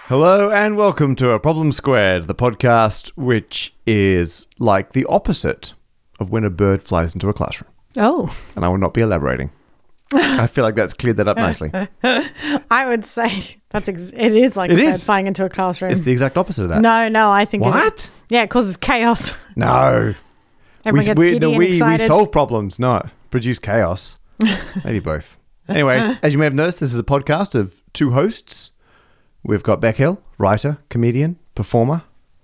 Hello and welcome to A Problem Squared, the podcast which is like the opposite of when a bird flies into a classroom. Oh. And I will not be elaborating. I feel like that's cleared that up nicely. I would say it is like a bird flying into a classroom. It's the exact opposite of that. No, I think What? Yeah, it causes chaos. No. Everyone gets giddy and excited. We solve problems, not produce chaos. Maybe both. Anyway, as you may have noticed, this is a podcast of two hosts. We've got Beck Hill, writer, comedian, performer,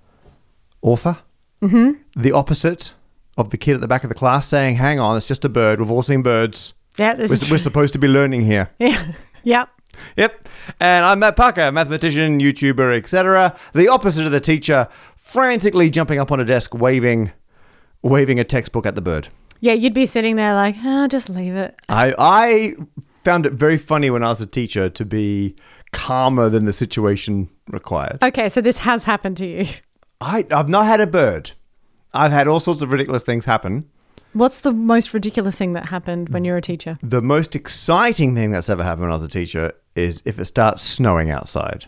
author. Mm-hmm. The opposite of the kid at the back of the class saying, hang on, it's just a bird. We've all seen birds. Yeah, we're supposed to be learning here. Yeah. Yep. And I'm Matt Parker, mathematician, YouTuber, etc. The opposite of the teacher, frantically jumping up on a desk, waving a textbook at the bird. Yeah, you'd be sitting there like, just leave it. I found it very funny when I was a teacher to be calmer than the situation required. Okay, so this has happened to you. I've not had a bird. I've had all sorts of ridiculous things happen. What's the most ridiculous thing that happened when you were a teacher? The most exciting thing that's ever happened when I was a teacher is if it starts snowing outside.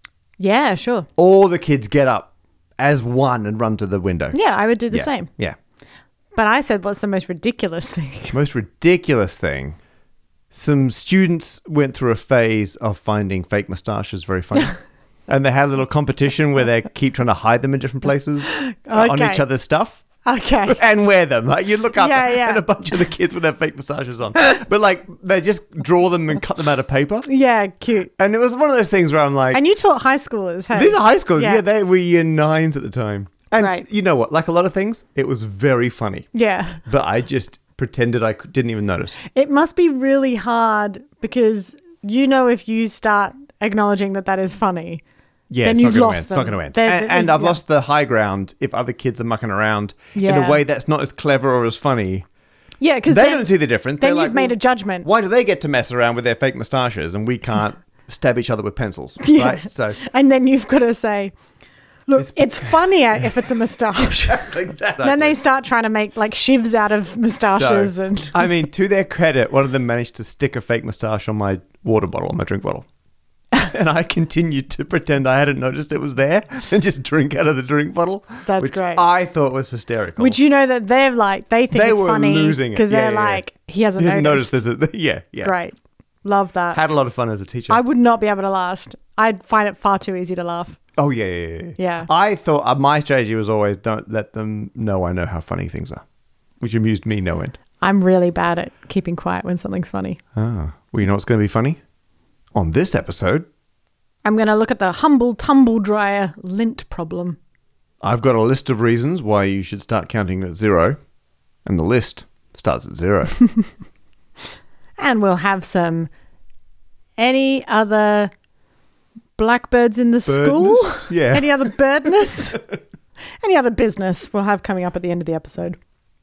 Yeah, sure. All the kids get up as one and run to the window. Yeah, I would do the same. Yeah. But I said, what's the most ridiculous thing? Most ridiculous thing. Some students went through a phase of finding fake moustaches very funny. And they had a little competition where they keep trying to hide them in different places on each other's stuff. Okay. And wear them. Like you look up and a bunch of the kids would have fake moustaches on. But like they just draw them and cut them out of paper. Yeah, cute. And it was one of those things where I'm like... And you taught high schoolers, hey? These are high schoolers. Yeah, they were year 9s at the time. And right. You know what? Like a lot of things, it was very funny. Yeah. But I just pretended I didn't even notice. It must be really hard because if you start acknowledging that is funny... Yeah, then it's lost not going to win. And I've lost the high ground if other kids are mucking around in a way that's not as clever or as funny. Yeah, because they don't see the difference. Then you've made a judgment. Why do they get to mess around with their fake moustaches and we can't stab each other with pencils? Yeah. Right? So, and then you've got to say, look, it's funnier if it's a moustache. Exactly. Then they start trying to make like shivs out of moustaches. I mean, to their credit, one of them managed to stick a fake moustache on my water bottle, on my drink bottle. And I continued to pretend I hadn't noticed it was there and just drink out of the drink bottle. That's which great. I thought was hysterical. Would you know that they think it's funny because they're like, he hasn't noticed. Yeah. Great. Love that. Had a lot of fun as a teacher. I would not be able to last. I'd find it far too easy to laugh. Oh, yeah. Yeah. I thought my strategy was always don't let them know I know how funny things are, which amused me no end. I'm really bad at keeping quiet when something's funny. Ah. Well, you know what's going to be funny? On this episode... I'm going to look at the humble tumble dryer lint problem. I've got a list of reasons why you should start counting at 0, and the list starts at 0. And we'll have any other blackbirds in the school? Yeah. Any other birdness? Any other business we'll have coming up at the end of the episode.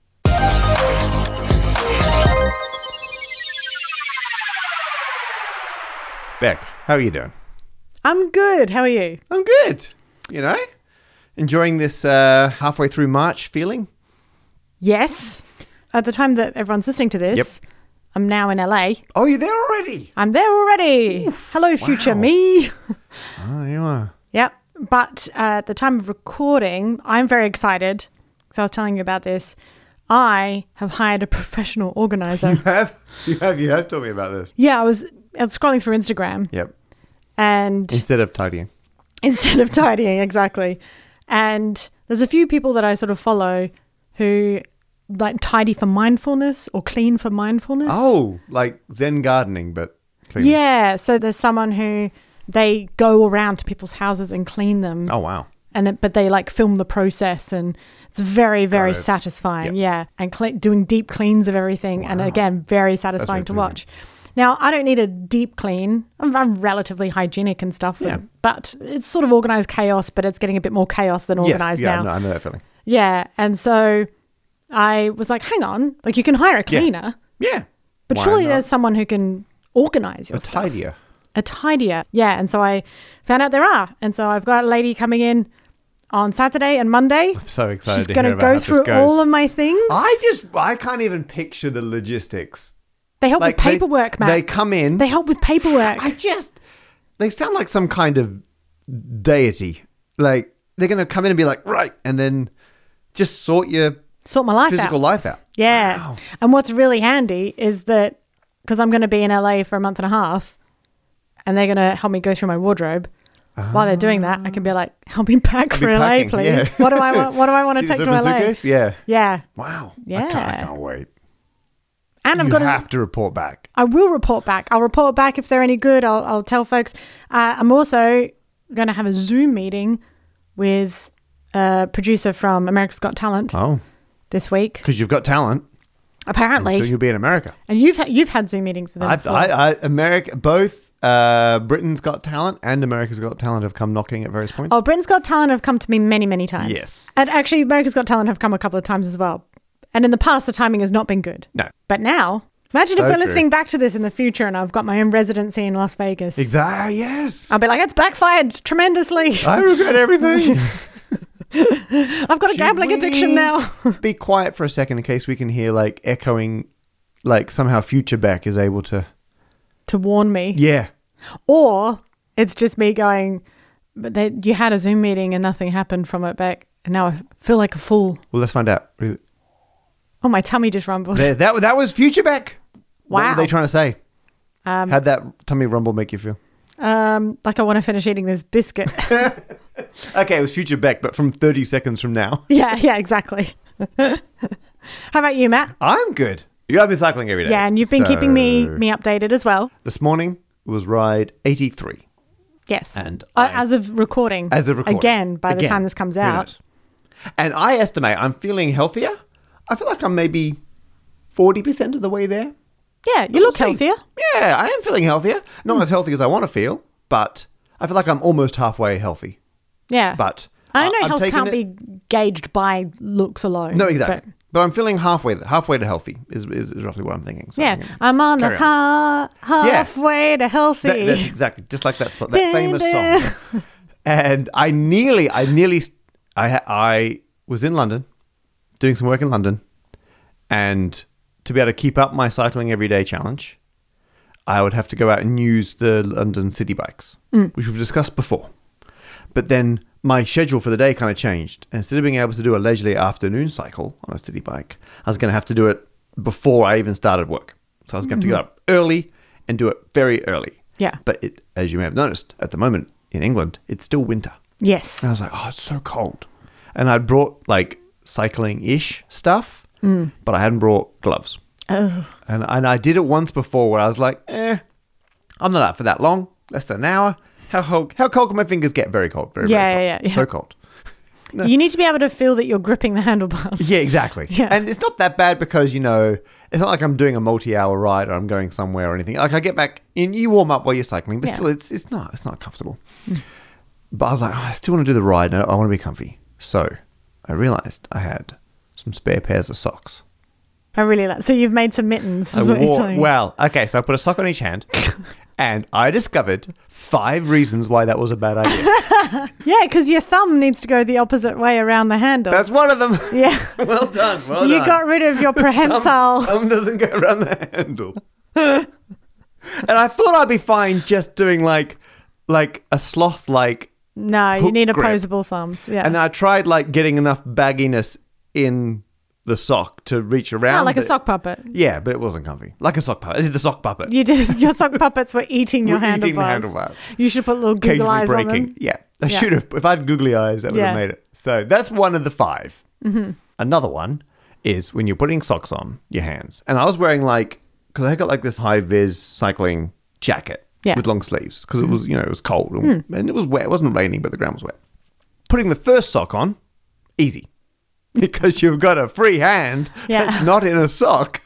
Beck, how are you doing? I'm good. How are you? I'm good. Enjoying this halfway through March feeling? Yes. At the time that everyone's listening to this, I'm now in LA. Oh, you're there already? I'm there already. Oof, hello, future me. Oh, you are. Yep. But at the time of recording, I'm very excited because I was telling you about this. I have hired a professional organizer. You have told me about this. Yeah, I was scrolling through Instagram. Yep. And instead of tidying, exactly. And there's a few people that I sort of follow who like tidy for mindfulness or clean for mindfulness. Oh, like Zen gardening, but clean. Yeah. So there's someone who they go around to people's houses and clean them. Oh, wow. But they like film the process and it's very, very satisfying. Yep. Yeah. And doing deep cleans of everything. Wow. And again, very satisfying to watch. Now, I don't need a deep clean. I'm relatively hygienic and stuff. Yeah. But it's sort of organized chaos, but it's getting a bit more chaos than organized now. Yeah, I know that feeling. Yeah. And so I was like, hang on. Like, you can hire a cleaner. Yeah. But surely there's someone who can organize your stuff. A tidier. Yeah. And so I found out there are. And so I've got a lady coming in on Saturday and Monday. I'm so excited She's going to go through all of my things. I can't even picture the logistics. They help with paperwork, Matt. They come in. They help with paperwork. They sound like some kind of deity. Like, they're going to come in and be like, right, and then just sort my life physical out. life out. Yeah. Wow. And what's really handy is that because I'm going to be in LA for a month and a half and they're going to help me go through my wardrobe. While they're doing that, I can be like, help me pack for LA, packing, please. yeah. What do I want to take to LA? Suitcase? Yeah. Yeah. Wow. Yeah. I can't wait. And You have to report back. I will report back. I'll report back if they're any good. I'll tell folks. I'm also going to have a Zoom meeting with a producer from America's Got Talent this week. Because you've got talent. Apparently. So you'll be in America. And you've had Zoom meetings with them before. America, both Britain's Got Talent and America's Got Talent have come knocking at various points. Oh, Britain's Got Talent have come to me many, many times. Yes. And actually, America's Got Talent have come a couple of times as well. And in the past, the timing has not been good. No. But now, imagine if So we're true. listening back to this in the future and I've got my own residency in Las Vegas. Exactly. Yes. I'll be like, it's backfired tremendously. I regret everything. I've got a gambling addiction now. Be quiet for a second in case we can hear like echoing, like somehow Future Beck is able to. To warn me. Yeah. Or it's just me going, but you had a Zoom meeting and nothing happened from it back. And now I feel like a fool. Well, let's find out. Oh, my tummy just rumbled. That was Future Beck. What Wow. were they trying to say? How'd that tummy rumble make you feel? Like I want to finish eating this biscuit. Okay, it was Future Beck, but from 30 seconds from now. Yeah, exactly. How about you, Matt? I'm good. I've been cycling every day. Yeah, and you've been keeping me updated as well. This morning was ride 83. Yes. And as of recording. Again, by the time this comes who out. knows? And I estimate I'm feeling healthier. I feel like I'm maybe 40% of the way there. Yeah, you look see. healthier. Yeah, I am feeling healthier. Not as healthy as I want to feel, but I feel like I'm almost halfway healthy. Yeah. But I know I'm health taking can't it- be gauged by looks alone. No, exactly. But I'm feeling halfway to healthy is roughly what I'm thinking. So, Yeah, I'm on the halfway to healthy. That's exactly just like that famous song. And I was in London, doing some work in London, and to be able to keep up my cycling everyday challenge, I would have to go out and use the London city bikes, which we've discussed before. But then my schedule for the day kind of changed. And instead of being able to do a leisurely afternoon cycle on a city bike, I was going to have to do it before I even started work. So I was going to have to get up early and do it very early. Yeah. But as you may have noticed, at the moment in England, it's still winter. Yes. And I was like, oh, it's so cold. And I brought like cycling-ish stuff, but I hadn't brought gloves. Oh. And I did it once before where I was like, I'm not up for that long, less than an hour. How cold can my fingers get? Very cold. Very, very cold. Yeah. So cold. No. You need to be able to feel that you're gripping the handlebars. Yeah, exactly. Yeah. And it's not that bad because, it's not like I'm doing a multi-hour ride or I'm going somewhere or anything. Like I get back and you warm up while you're cycling, but still it's not comfortable. But I was like, I still want to do the ride and I want to be comfy. So I realized I had some spare pairs of socks. I really like. So you've made some mittens. Is what you're telling me. Well, okay, so I put a sock on each hand and I discovered 5 reasons why that was a bad idea. Yeah, because your thumb needs to go the opposite way around the handle. That's one of them. Yeah. Well done. You got rid of your prehensile. Thumb doesn't go around the handle. And I thought I'd be fine just doing like a sloth No, you hook need grip. opposable thumbs. Yeah. And then I tried getting enough bagginess in the sock to reach around. like a sock puppet. Yeah, but it wasn't comfy. Like a sock puppet. I did the sock puppet. Your sock puppets were eating your handlebars. Eating the handlebars. You should put little googly Occasionally eyes on breaking. them. Yeah, I should have. If I had googly eyes, that would have Yeah. made it. So that's one of the 5. Mm-hmm. Another one is when you're putting socks on your hands. And I was wearing because I got this high-vis cycling jacket with long sleeves because it was, it was cold and it was wet. It wasn't raining, but the ground was wet. Putting the first sock on, easy. Because you've got a free hand that's not in a sock.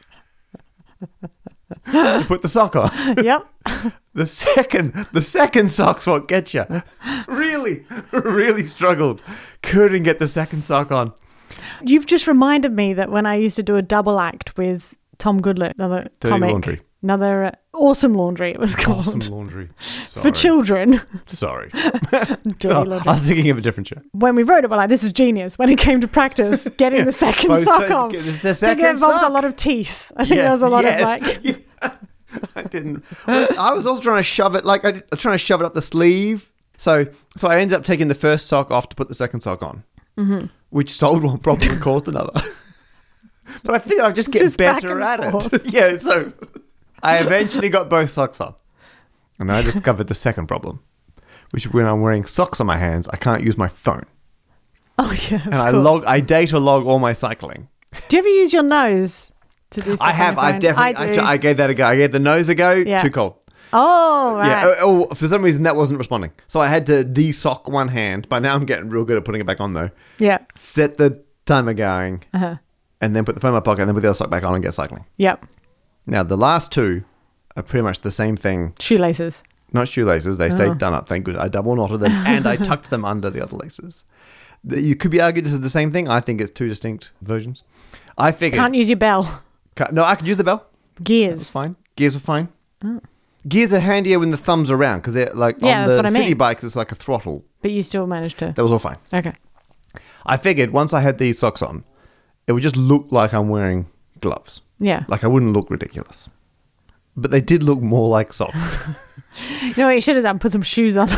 You put the sock on. Yep. The second sock's what gets you. Really struggled. Couldn't get the second sock on. You've just reminded me that when I used to do a double act with Tom Goodlett, another Dirty comic, Laundry. another Awesome Laundry, it was called. Awesome Laundry. It's for children. Sorry. Dirty Laundry. I was thinking of a different show. When we wrote it, we're like, this is genius. When it came to practice, getting the second sock off. The I think it second involved sock. a lot of teeth. I think there was a lot of I didn't. I was also trying to shove it. I'm trying to shove it up the sleeve. So I ended up taking the first sock off to put the second sock on, which solved one problem and caused another. But I figured I'd just get better at it. Yeah, so I eventually got both socks on. And then I discovered the second problem, which is when I'm wearing socks on my hands, I can't use my phone. Oh, yeah, and I data log all my cycling. Do you ever use your nose to do something? I have. I definitely. I gave that a go. I gave the nose a go. Yeah. Too cold. Oh, right. Yeah. Oh, for some reason, that wasn't responding. So I had to de-sock one hand. By now, I'm getting real good at putting it back on, though. Yeah. Set the timer going. And then put the phone in my pocket and then put the other sock back on and get cycling. Yep. Now, the last two are pretty much the same thing. Shoelaces. Not shoelaces. They stayed done up. Thank goodness. I double knotted them and I tucked them under the other laces. You could be argued this is the same thing. I think it's two distinct versions. I figured... Can't use your bell. No, I could use the bell. Gears. That's fine. Gears were fine. Oh. Gears are handier when the thumbs are around because they're like on the city bikes, it's like a throttle. But you still managed to... That was all fine. Okay. I figured once I had these socks on, it would just look like I'm wearing gloves. Yeah. Like I wouldn't look ridiculous. But they did look more like socks. You know what you should have done? Put some shoes on.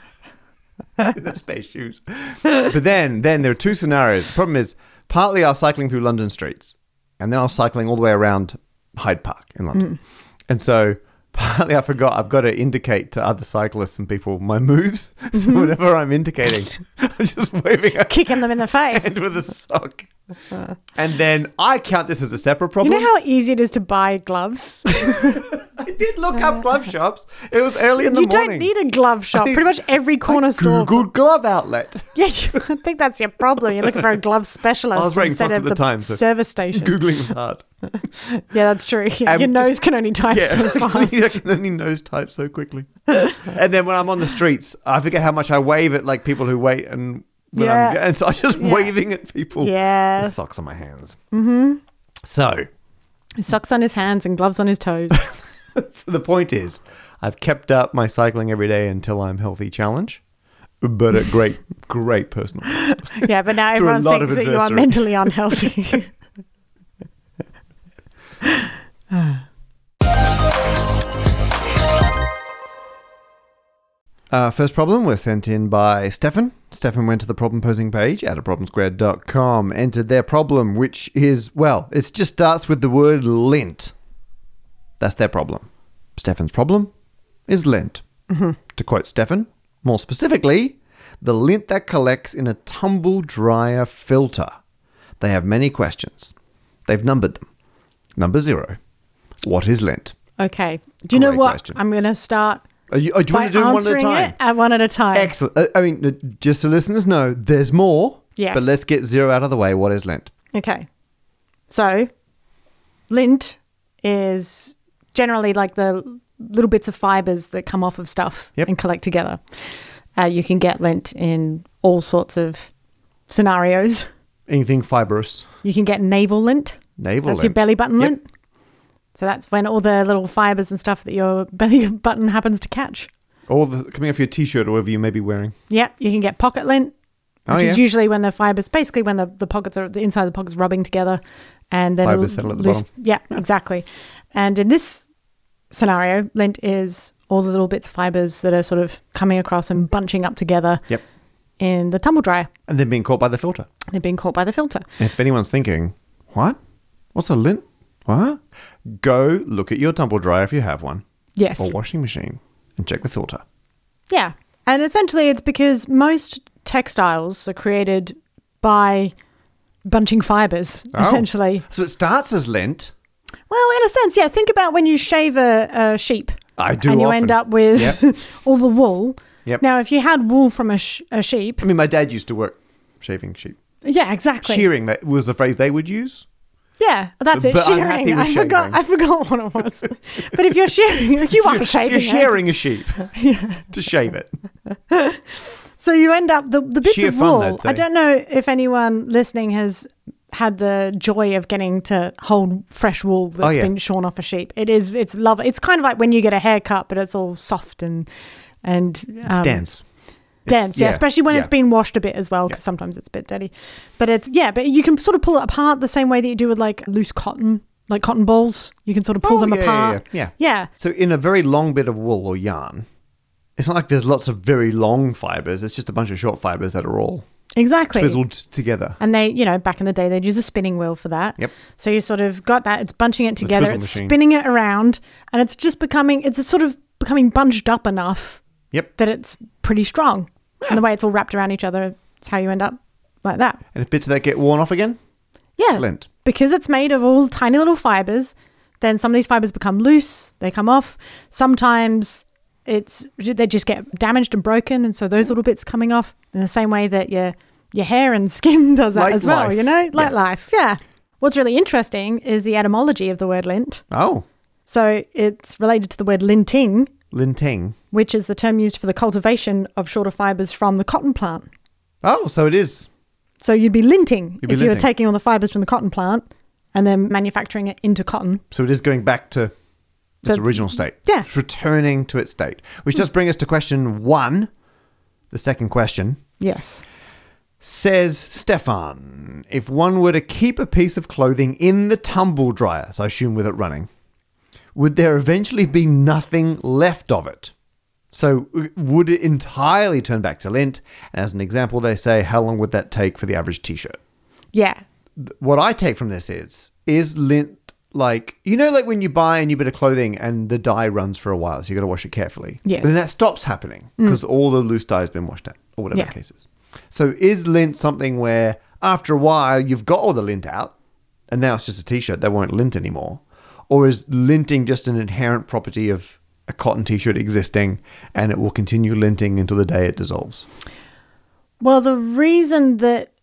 The space shoes. But then there are two scenarios. The problem is, partly I was cycling through London streets, and then I was cycling all the way around Hyde Park in London. And so partly I forgot I've got to indicate to other cyclists and people my moves. So whatever I'm indicating, I'm just waving a kicking them in the face hand with a sock. And then I count this as a separate problem. You know how easy it is to buy gloves? I did look up glove shops. It was early in the morning. You don't need a glove shop. Pretty much every corner store. Googled glove outlet. Yeah, I think that's your problem. You're looking for a glove specialist instead of the service station. Googling was hard. Yeah, that's true. Your nose can only type so fast. I can only nose type so quickly. And then when I'm on the streets, I forget how much I wave at like people who wait and so I'm just waving at people. Yeah. With socks on my hands. So. Socks on his hands and gloves on his toes. The point is, I've kept up my cycling every day until I'm healthy challenge, but at great personal cost. Yeah, but now everyone thinks that you are mentally unhealthy. First problem was sent in by Stefan. Stefan went to the problem posing page at problemsquared.com, entered their problem, which is, well, it just starts with the word lint. That's their problem. Stefan's problem is lint. To quote Stefan, more specifically, the lint that collects in a tumble dryer filter. They have many questions. They've numbered them. Number 0. What is lint? Okay. Do you know what? Question. I'm going to start... Do you want to do one at a time? One at a time. Excellent. I mean, just so listeners know, there's more. Yes. But let's get 0 out of the way. What is lint? Okay. So, lint is generally like the little bits of fibers that come off of stuff and collect together. You can get lint in all sorts of scenarios. Anything fibrous. You can get navel lint. That's your belly button lint. So that's when all the little fibers and stuff that your belly button happens to catch. All coming off your t-shirt or whatever you may be wearing. Yeah, you can get pocket lint, which is usually when the fibers, basically when the pockets are, the inside of the pockets rubbing together. And then fibers settle at the bottom. Yeah, exactly. And in this scenario, lint is all the little bits of fibers that are sort of coming across and bunching up together in the tumble dryer. And then being caught by the filter. They're being caught by the filter. If anyone's thinking, what? What's a lint? What? Go look at your tumble dryer if you have one. Yes. Or washing machine and check the filter. Yeah. And essentially it's because most textiles are created by bunching fibers, essentially. So it starts as lint. Well, in a sense, yeah. Think about when you shave a sheep. I do. And you often end up with all the wool. Yep. Now, if you had wool from a sheep. I mean, my dad used to work shaving sheep. Yeah, exactly. Shearing, that was the phrase they would use. Yeah, that's it. But shearing. I'm happy with I forgot what it was. But if you're shearing, you are shaving. You're shearing a sheep to shave it. So you end up the bits Sheer of wool. Fun, I don't know if anyone listening has had the joy of getting to hold fresh wool that's been shorn off a sheep. It's lovely. It's kind of like when you get a haircut, but it's all soft and it's dense. Dense, especially when it's been washed a bit as well, because sometimes it's a bit dirty. But but you can sort of pull it apart the same way that you do with like loose cotton, like cotton balls. You can sort of pull them apart. Yeah. So in a very long bit of wool or yarn, It's not like there's lots of very long fibers. It's just a bunch of short fibers that are all exactly twizzled together. And they, back in the day, they'd use a spinning wheel for that. Yep. So you sort of got that. It's bunching it together. It's spinning it around, and it's sort of becoming bunched up enough. Yep. That it's pretty strong. Yeah. And the way it's all wrapped around each other, it's how you end up like that. And if bits of that get worn off again? Yeah. Lint. Because it's made of all tiny little fibers, then some of these fibers become loose, they come off. Sometimes they just get damaged and broken, and so those little bits coming off in the same way that your hair and skin does that as well, like life. Yeah. What's really interesting is the etymology of the word lint. Oh. So it's related to the word linting. Linting. Which is the term used for the cultivation of shorter fibers from the cotton plant. Oh, so it is. So you'd be linting if you were taking all the fibers from the cotton plant and then manufacturing it into cotton. So it is going back to its original state. Yeah. It's returning to its state. Which does bring us to question 1. The second question. Yes. Says Stefan, if one were to keep a piece of clothing in the tumble dryer, so I assume with it running, would there eventually be nothing left of it? So would it entirely turn back to lint? As an example, they say, how long would that take for the average t-shirt? Yeah. What I take from this is lint like, like when you buy a new bit of clothing and the dye runs for a while, so you got to wash it carefully. Yes. But then that stops happening because all the loose dye has been washed out or whatever the case is. So is lint something where after a while you've got all the lint out and now it's just a t-shirt that won't lint anymore? Or is linting just an inherent property of a cotton t-shirt existing and it will continue linting until the day it dissolves? Well, the reason that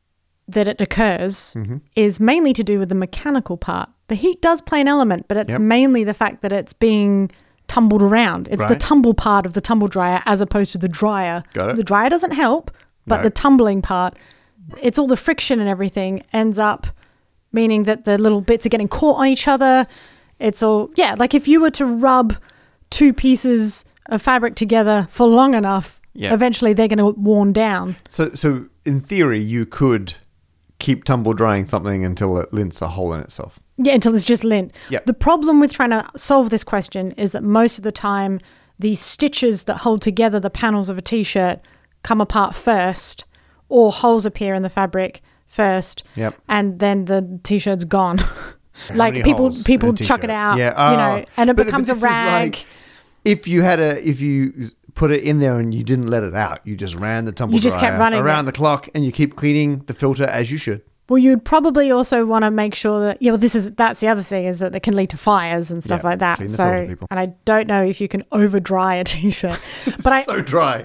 it occurs is mainly to do with the mechanical part. The heat does play an element, but it's mainly the fact that it's being tumbled around. It's the tumble part of the tumble dryer as opposed to the dryer. Got it. The dryer doesn't help, but the tumbling part, it's all the friction and everything ends up meaning that the little bits are getting caught on each other. It's all, like if you were to rub 2 pieces of fabric together for long enough, eventually they're going to worn down. So in theory, you could keep tumble drying something until it lints a hole in itself. Yeah, until it's just lint. Yep. The problem with trying to solve this question is that most of the time, these stitches that hold together the panels of a t-shirt come apart first, or holes appear in the fabric first, and then the t-shirt's gone. Like people chuck it out, and it becomes a rag. Like if you put it in there and you didn't let it out, you just ran the tumble dryer kept running around the clock, and you keep cleaning the filter as you should. Well, you'd probably also want to make sure that that's the other thing, is that it can lead to fires and stuff like that. So, and I don't know if you can over dry a t-shirt, but so dry.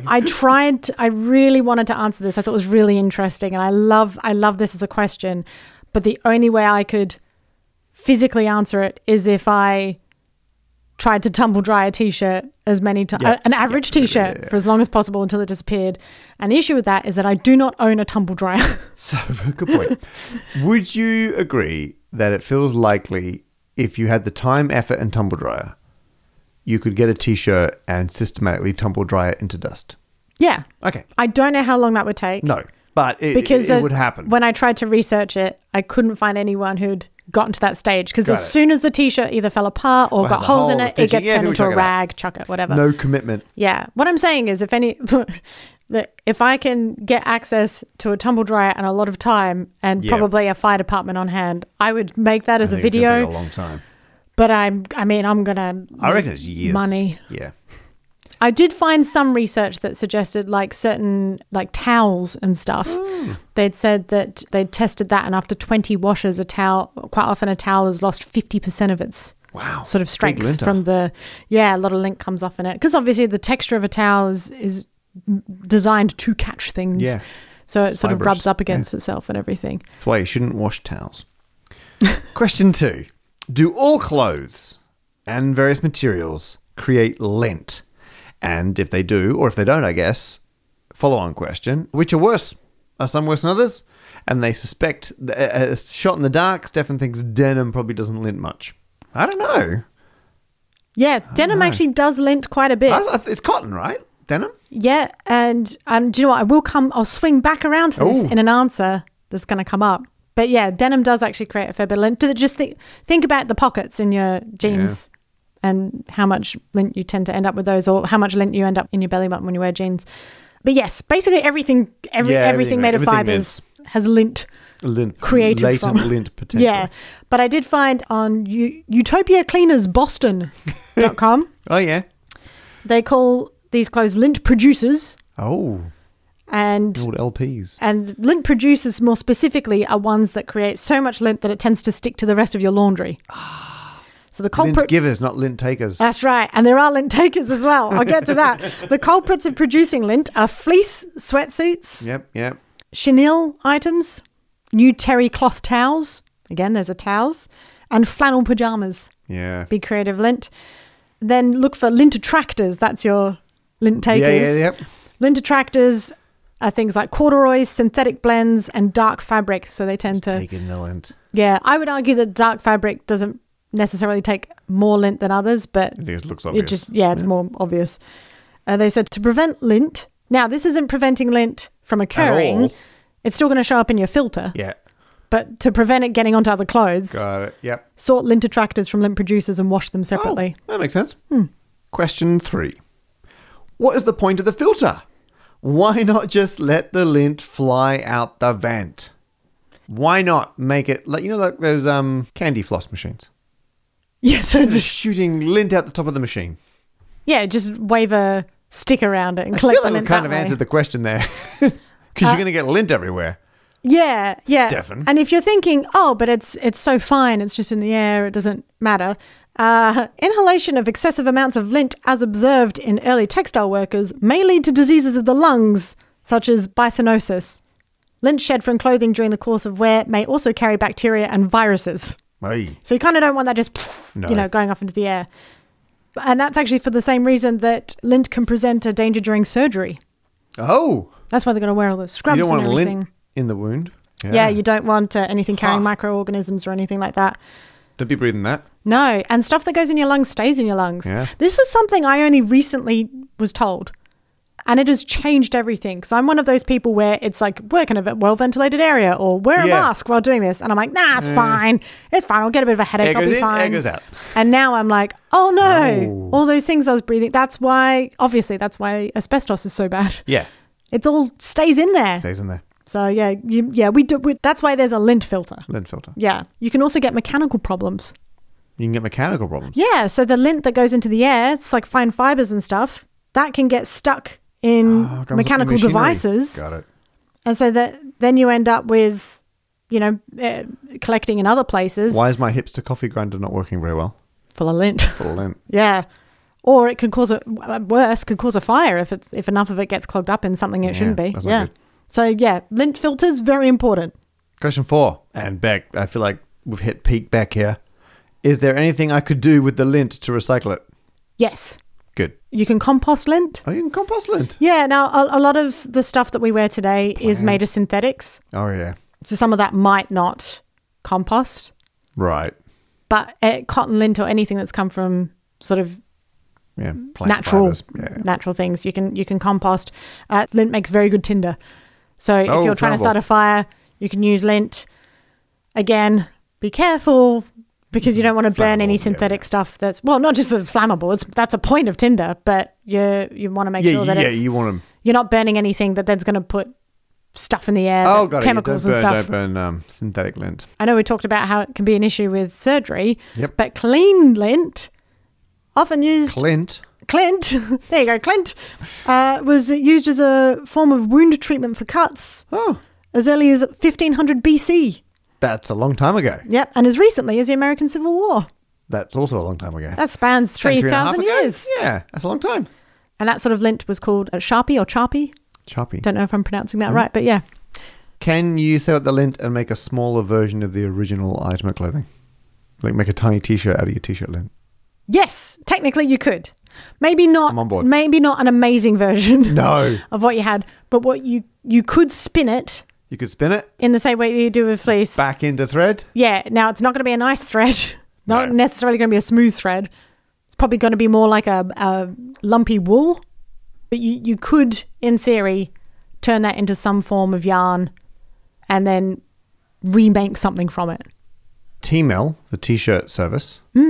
I really wanted to answer this. I thought it was really interesting, and I love this as a question, but the only way I could physically answer it is if I tried to tumble dry a t-shirt as many times, an average t-shirt for as long as possible until it disappeared. And the issue with that is that I do not own a tumble dryer. So, good point. Would you agree that it feels likely if you had the time, effort, and tumble dryer, you could get a t-shirt and systematically tumble dry it into dust? Yeah. Okay. I don't know how long that would take. No, but it would happen. When I tried to research it, I couldn't find anyone who'd gotten to that stage, because as soon as the t-shirt either fell apart or got holes in it, it gets turned into a rag, chuck it, whatever. No commitment. Yeah. What I'm saying is if I can get access to a tumble dryer and a lot of time and probably a fire department on hand, I would make that as a video. It's gonna take a long time. But I reckon it's years. Money. Yeah. I did find some research that suggested certain towels and stuff. They'd said that they'd tested that, and after 20 washes, quite often a towel has lost 50% of its sort of strength from a lot of lint comes off in it. Because obviously the texture of a towel is designed to catch things. Yeah. So it sort of rubs up against itself and everything. That's why you shouldn't wash towels. Question 2. Do all clothes and various materials create lint? And if they do, or if they don't, I guess, follow-on question, which are worse? Are some worse than others? And they suspect, a shot in the dark, Stefan thinks denim probably doesn't lint much. I don't know. Yeah, denim actually does lint quite a bit. It's cotton, right? Denim? Yeah, and do you know what? I'll swing back around to this in an answer that's going to come up. But yeah, denim does actually create a fair bit of lint. Just think about the pockets in your jeans. and how much lint you tend to end up with those, or how much lint you end up in your belly button when you wear jeans. But yes, basically everything made of fibers has lint created latent from. lint potential. Yeah, but I did find on utopiacleanersboston.com. Oh, yeah. They call these clothes lint producers. Oh, and old LPs. And lint producers more specifically are ones that create so much lint that it tends to stick to the rest of your laundry. So the culprits... Lint givers, not lint takers. That's right. And there are lint takers as well. I'll get to that. The culprits of producing lint are fleece sweatsuits. Yep. Chenille items. New terry cloth towels. Again, there's a towels. And flannel pajamas. Yeah. Be creative lint. Then look for lint attractors. That's your lint takers. Yep. Lint attractors are things like corduroys, synthetic blends, and dark fabric. So they tend to... Taking the lint. Yeah. I would argue that dark fabric doesn't necessarily take more lint than others, but I think it looks obvious. It's more obvious. They said to prevent lint. Now, this isn't preventing lint from occurring. It's still going to show up in your filter. Yeah. But to prevent it getting onto other clothes, Got it. Yep. sort lint attractors from lint producers and wash them separately. Oh, that makes sense. Question 3. What is the point of the filter? Why not just let the lint fly out the vent? Why not make it like those candy floss machines? Yeah, so Just shooting lint out the top of the machine. Yeah, just wave a stick around it and collect the lint. I kind of answered the question there. Because you're going to get lint everywhere. Yeah. Stefan. And if you're thinking, but it's so fine, it's just in the air, it doesn't matter. Inhalation of excessive amounts of lint, as observed in early textile workers, may lead to diseases of the lungs, such as bisonosis. Lint shed from clothing during the course of wear may also carry bacteria and viruses. Hey. So you kind of don't want that just, going off into the air. And that's actually for the same reason that lint can present a danger during surgery. Oh. That's why they're going to wear all the scrubs You don't and want everything. lint in the wound. Yeah, you don't want anything carrying microorganisms or anything like that. Don't be breathing that. No, and stuff that goes in your lungs stays in your lungs. Yeah. This was something I only recently was told. And it has changed everything. Because I'm one of those people where it's like, work in a well-ventilated area or wear a mask while doing this. And I'm like, nah, it's fine. It's fine. I'll get a bit of a headache. I'll be fine. Air goes out. And now I'm like, oh no. All those things I was breathing. That's why asbestos is so bad. Yeah. It all stays in there. Stays in there. So that's why there's a lint filter. Lint filter. Yeah. You can also get mechanical problems. You can get mechanical problems. Yeah. So the lint that goes into the air, it's like fine fibers and stuff, that can get stuck in mechanical devices. Got it. And so then you end up with, collecting in other places. Why is my hipster coffee grinder not working very well? Full of lint. Full of lint. Yeah. Or it could cause a fire if enough of it gets clogged up in something it shouldn't be. That's not good. So lint filters, very important. Question 4. And Beck, I feel like we've hit peak Beck here. Is there anything I could do with the lint to recycle it? Yes. Good. You can compost lint. Oh, you can compost lint? Yeah. Now, a lot of the stuff that we wear today is made of synthetics. Oh, yeah. So some of that might not compost. Right. But cotton lint or anything that's come from sort of natural things, you can compost. Lint makes very good tinder. So if you're trying to start a fire, you can use lint. Again, be careful because you don't want to burn any synthetic stuff that's, not just that it's flammable. That's a point of tinder, but you want to make sure that you're not burning anything that's going to put stuff in the air, chemicals and stuff. Don't burn synthetic lint. I know we talked about how it can be an issue with surgery, but clean lint, often used... Clint. There you go, Clint. Was used as a form of wound treatment for cuts as early as 1500 BC. That's a long time ago. Yep, and as recently as the American Civil War. That's also a long time ago. That spans 3,000 years. Yeah, that's a long time. And that sort of lint was called a Sharpie or Charpie. Charpie. Don't know if I'm pronouncing that right, but yeah. Can you set up the lint and make a smaller version of the original item of clothing? Like make a tiny t-shirt out of your t-shirt lint? Yes, technically you could. Maybe not. I'm on board. Maybe not an amazing version of what you had, but what you could spin it. You could spin it? In the same way that you do with fleece. Back into thread? Yeah. Now, it's not going to be a nice thread. Not necessarily going to be a smooth thread. It's probably going to be more like a lumpy wool. But you could, in theory, turn that into some form of yarn and then remake something from it. T-Mel, the t-shirt service,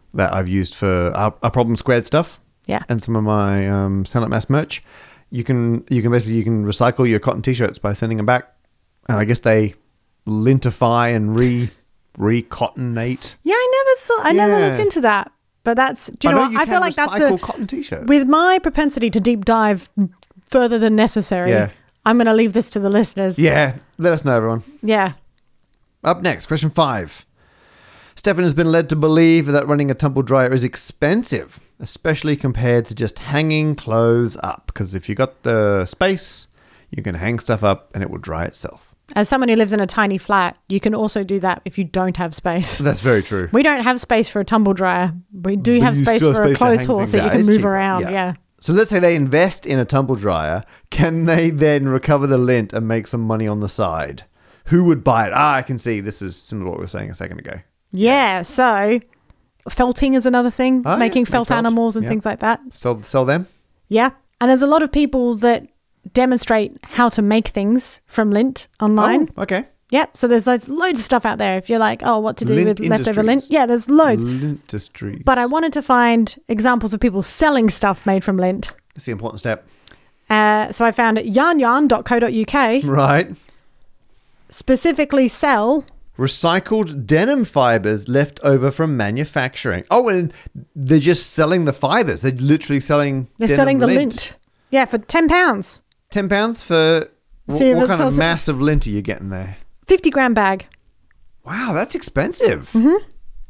that I've used for our Problem Squared stuff. Yeah. And some of my Sound Like Mass merch. You can recycle your cotton t-shirts by sending them back. And I guess they lintify and re-cottonate. Yeah, I never looked into that. But that's, do you know what? I feel like that's a cotton t-shirt. With my propensity to deep dive further than necessary, I'm going to leave this to the listeners. Yeah, let us know, everyone. Yeah. Up next, question 5. Stefan has been led to believe that running a tumble dryer is expensive, especially compared to just hanging clothes up. Because if you got the space, you can hang stuff up and it will dry itself. As someone who lives in a tiny flat, you can also do that if you don't have space. That's very true. We don't have space for a tumble dryer. We do have space for a clothes horse that you can move around. Yeah. So let's say they invest in a tumble dryer. Can they then recover the lint and make some money on the side? Who would buy it? I can see. This is similar to what we were saying a second ago. Yeah. So felting is another thing. Making felt animals and things like that. Sell them? Yeah. And there's a lot of people that demonstrate how to make things from lint online. Oh, okay. Yep. So there's loads of stuff out there. If you're like, oh, what to do with leftover lint? Yeah, there's loads. Lintistries. But I wanted to find examples of people selling stuff made from lint. That's the important step. So I found yarnyarn.co.uk. Right. Specifically sell recycled denim fibers left over from manufacturing. Oh, and they're just selling the fibers. They're literally selling They're selling the lint. Yeah, for £10. £10 for what kind of massive lint are you getting there? 50-gram bag. Wow, that's expensive. Mm-hmm.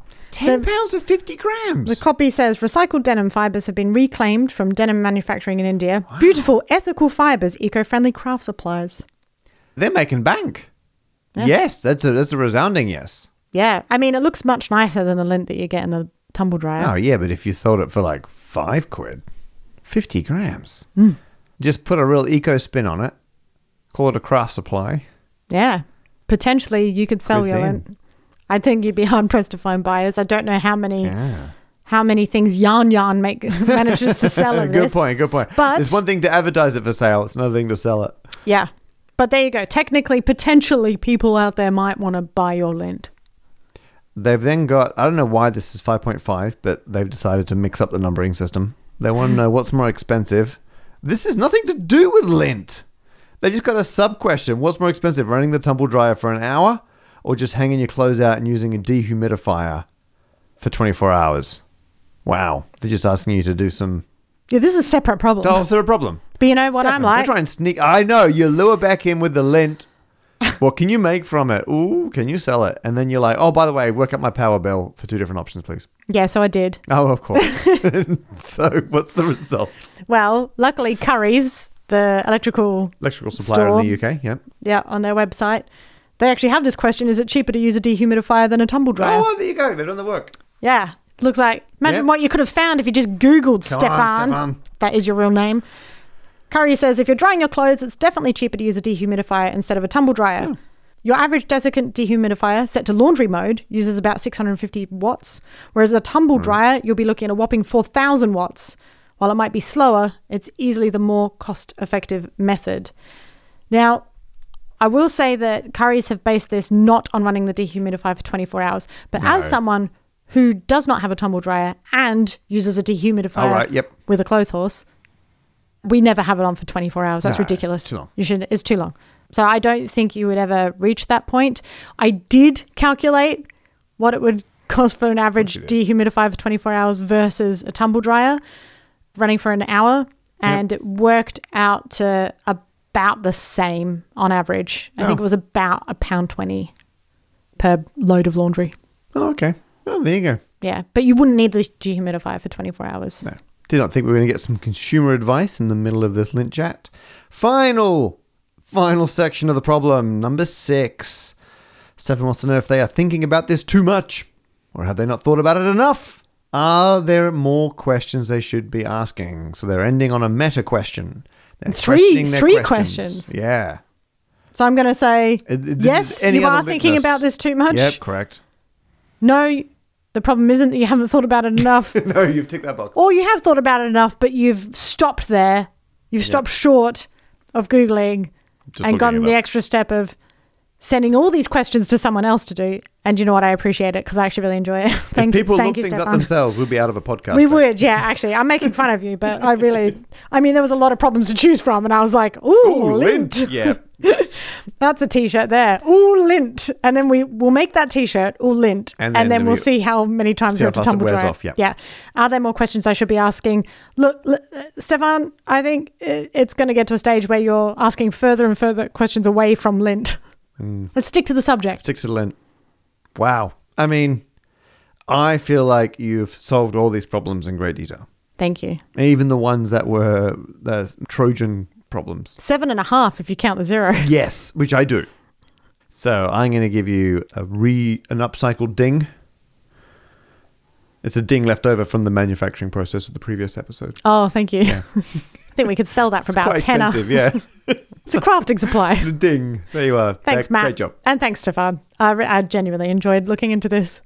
£10 for 50 grams. The copy says recycled denim fibers have been reclaimed from denim manufacturing in India. Wow. Beautiful, ethical fibers, eco-friendly craft supplies. They're making bank. Yeah. Yes, that's a resounding yes. Yeah, I mean, it looks much nicer than the lint that you get in the tumble dryer. Oh, yeah, but if you sold it for like £5, 50 grams. Just put a real eco spin on it. Call it a craft supply. Yeah. Potentially you could sell your lint. I think you'd be hard pressed to find buyers. I don't know how many things Yarn manages to sell of this. Good point. But it's one thing to advertise it for sale. It's another thing to sell it. Yeah. But there you go. Technically, potentially people out there might want to buy your lint. They've then got, I don't know why this is 5.5, but they've decided to mix up the numbering system. They want to know what's more expensive. This has nothing to do with lint. They just got a sub-question. What's more expensive, running the tumble dryer for an hour or just hanging your clothes out and using a dehumidifier for 24 hours? Wow. They're just asking you to do some... Yeah, this is a separate problem. Oh, it's a problem. But you know what Stefan, I'm like? Try and sneak... I know, you lure back in with the lint. What can you make from it? Ooh, can you sell it? And then you're like, oh, by the way, work up my power bill for 2 different options, please. Yeah, so I did. Oh, of course. So what's the result? Well, luckily Currys, the electrical supplier in the UK, yeah. Yeah, on their website. They actually have this question, is it cheaper to use a dehumidifier than a tumble dryer? Oh, there you go. They've done the work. Yeah. Looks like, imagine what you could have found if you just Googled Stefan. That is your real name. Curry says, if you're drying your clothes, it's definitely cheaper to use a dehumidifier instead of a tumble dryer. Oh. Your average desiccant dehumidifier set to laundry mode uses about 650 watts, whereas a tumble dryer, you'll be looking at a whopping 4,000 watts. While it might be slower, it's easily the more cost-effective method. Now, I will say that Currys have based this not on running the dehumidifier for 24 hours, but as someone who does not have a tumble dryer and uses a dehumidifier with a clothes horse, we never have it on for 24 hours. That's ridiculous. Too long. It's too long. So I don't think you would ever reach that point. I did calculate what it would cost for an average dehumidifier for 24 hours versus a tumble dryer running for an hour, and it worked out to about the same on average. I think it was about £1.20 per load of laundry. Oh, okay. Oh, there you go. Yeah, but you wouldn't need the dehumidifier for 24 hours. No. Did not think we were going to get some consumer advice in the middle of this lint chat. Final section of the problem, number 6. Stefan wants to know if they are thinking about this too much, or have they not thought about it enough? Are there more questions they should be asking? So they're ending on a meta question. They're three questions. Yeah. So I'm going to say, yes, you are thinking about this too much. Yep, correct. No, the problem isn't that you haven't thought about it enough. No, you've ticked that box. Or you have thought about it enough, but you've stopped there. You've stopped short of Googling and gotten the extra step of sending all these questions to someone else to do. And you know what? I appreciate it because I actually really enjoy it. If people look things up themselves, we'd be out of a podcast. We would, yeah, actually. I'm making fun of you, but there was a lot of problems to choose from. And I was like, ooh, lint. Yeah. That's a t-shirt there. Ooh, lint. And then we'll make that t-shirt, ooh, lint. And then we'll see how many times we have to tumble dry. Off, yeah. Yeah. Are there more questions I should be asking? Look, Stefan, I think it's going to get to a stage where you're asking further and further questions away from lint. Let's stick to the subject. Stick to the lint. Wow. I mean, I feel like you've solved all these problems in great detail. Thank you. Even the ones that were the Trojan problems. 7.5 if you count the 0. Yes, which I do. So I'm going to give you an upcycled ding. It's a ding left over from the manufacturing process of the previous episode. Oh, thank you. Yeah. I think we could sell that for about quite expensive, yeah. It's a crafting supply. The ding. There you are. Thanks, Matt. Great job. And thanks, Stefan. I genuinely enjoyed looking into this.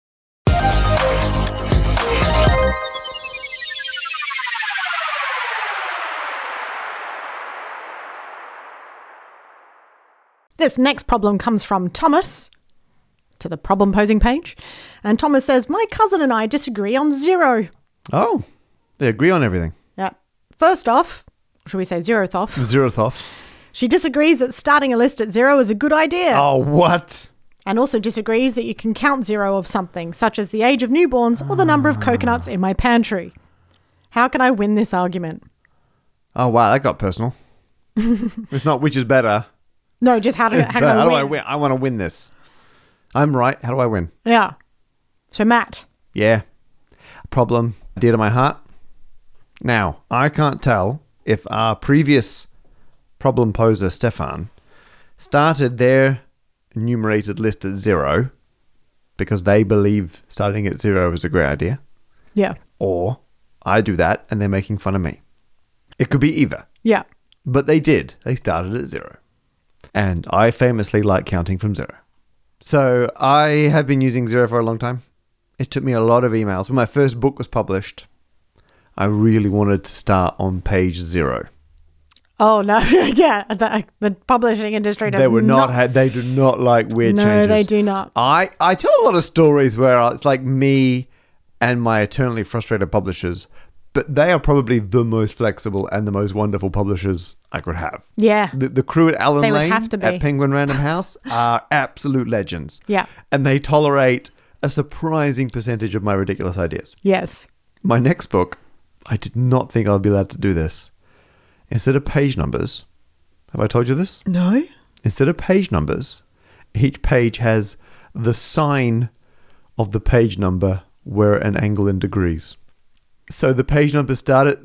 This next problem comes from Thomas to the problem posing page. And Thomas says, my cousin and I disagree on 0. Oh, they agree on everything. Yeah. First off, should we say 0th off? 0th off. She disagrees that starting a list at 0 is a good idea. Oh, what? And also disagrees that you can count 0 of something, such as the age of newborns or the number of coconuts in my pantry. How can I win this argument? Oh, wow, that got personal. It's not which is better. No, just how do I win? I want to win this. I'm right. How do I win? Yeah. So, Matt. Yeah. Problem dear to my heart. Now, I can't tell if our previous problem poser, Stefan, started their enumerated list at 0 because they believe starting at 0 is a great idea. Yeah. Or I do that and they're making fun of me. It could be either. Yeah. But they did. They started at 0. And I famously like counting from 0. So I have been using 0 for a long time. It took me a lot of emails. When my first book was published, I really wanted to start on page 0. Oh, no. Yeah. The publishing industry does they do not like weird changes. No, they do not. I tell a lot of stories where it's like me and my eternally frustrated publishers, but they are probably the most flexible and the most wonderful publishers I could have. Yeah. The crew at Allen They would Lane have to be. at Penguin Random House are absolute legends. Yeah. And they tolerate a surprising percentage of my ridiculous ideas. Yes. My next book, I did not think I'd be allowed to do this. Instead of page numbers, have I told you this? No. Instead of page numbers, each page has the sign of the page number where an angle in degrees. So the page numbers start at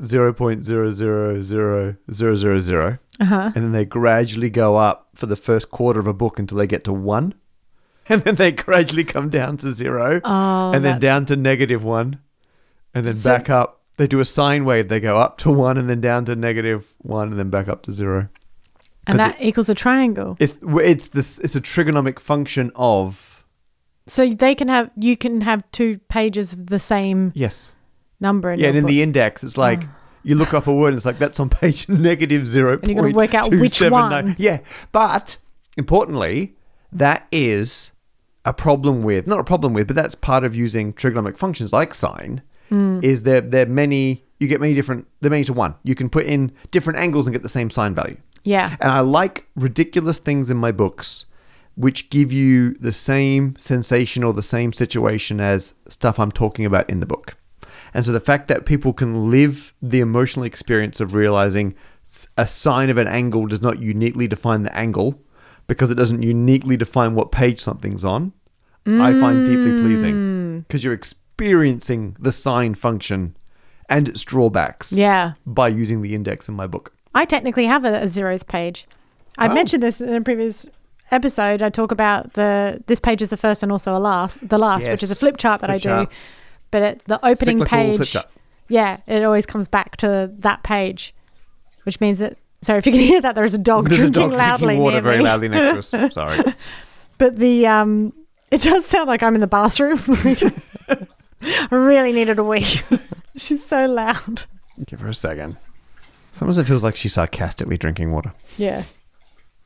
0.000000, and then they gradually go up for the first quarter of a book until they get to 1. And then they gradually come down to 0, and then down to -1, and then back up. They do a sine wave. They go up to 1 and then down to -1 and then back up to 0. And that equals a triangle. It's a trigonomic function of. So you can have 2 pages of the same number. In and in book. the index, it's like you look up a word and it's like that's on page -0. And you've got to work out which one. Yeah, but importantly, that is not a problem with, but that's part of using trigonomic functions like sine. Is there many to 1. You can put in different angles and get the same sine value. Yeah. And I like ridiculous things in my books which give you the same sensation or the same situation as stuff I'm talking about in the book. And so the fact that people can live the emotional experience of realizing a sine of an angle does not uniquely define the angle because it doesn't uniquely define what page something's on, I find deeply pleasing because you're experiencing the sine function and its drawbacks by using the index in my book. I technically have a 0th page. I mentioned this in a previous episode. I talk about this page is the first and also the last, which is a flip chart that I do. But the opening Cyclical page, flip chart. It always comes back to that page, which means that. Sorry, if you can hear that, there's a dog drinking loudly water near very me. loudly next to us. Sorry. But it does sound like I'm in the bathroom. I really needed a wee. She's so loud. Give her a second. Sometimes it feels like she's sarcastically drinking water. Yeah.